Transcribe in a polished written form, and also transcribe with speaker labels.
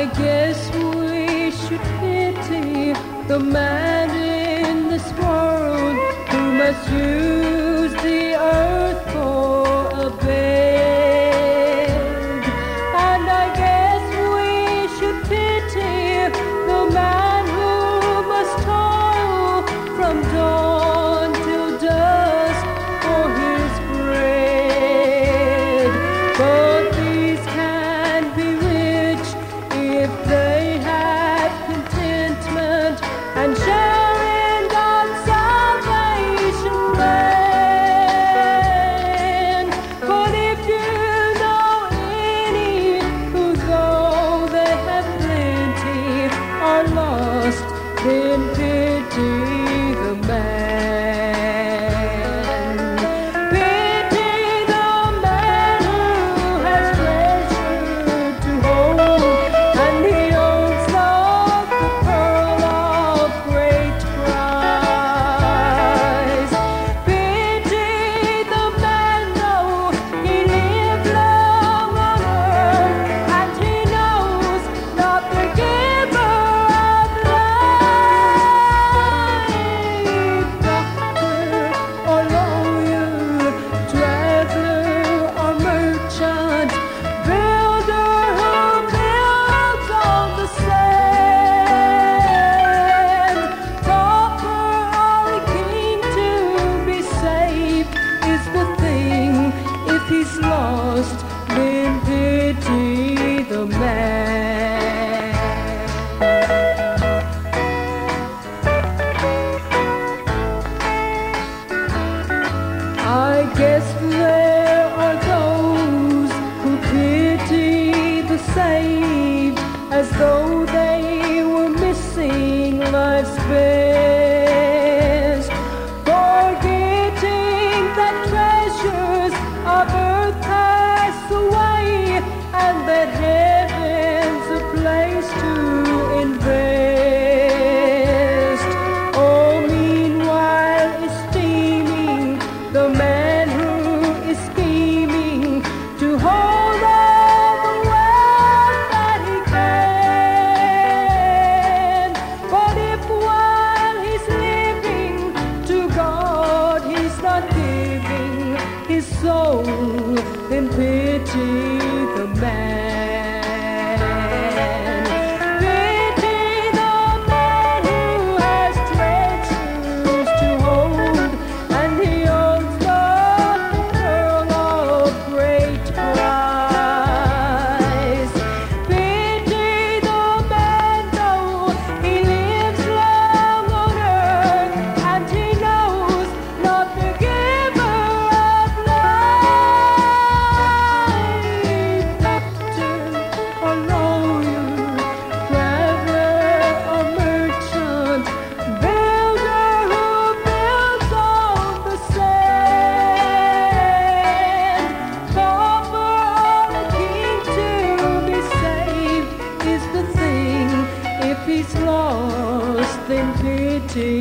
Speaker 1: I guess we should pity the man in this world who must use the earth for a bed. And I guess we should pity the man who must toil from dawn till dusk for his bread. But these can be rich if they have contentment and share in God's salvation plan. But if you know any who, though they have plenty, are lost, then pity the man. Pity the man who has treasure to hold, and he owns not the pearl of great price. Pity the man, though he lived long on earth, and he knows not the giver of life. Doctor or lawyer, traveler or merchant, builder who builds on the sand, pauper or a king, to be saved is the thing. If he's lost, then pity the man. I guess there are those who pity the saved as though they were missing life's best, forgetting that treasures of earth pass away and that heaven's a place to invest. Oh, meanwhile esteeming the man who is scheming to hold all the wealth that he can. But if while he's living to God he's not giving his soul, then pity the man. Pity the man who has treasures to hold, and he owns not the pearl of great price. Pity the man, though he lives long on earth, and he knows not the giver of life. Doctor or lawyer, traveler or merchant, builder who builds on the sand, pauper or a king, to be saved is the thing. If he's lost, then pity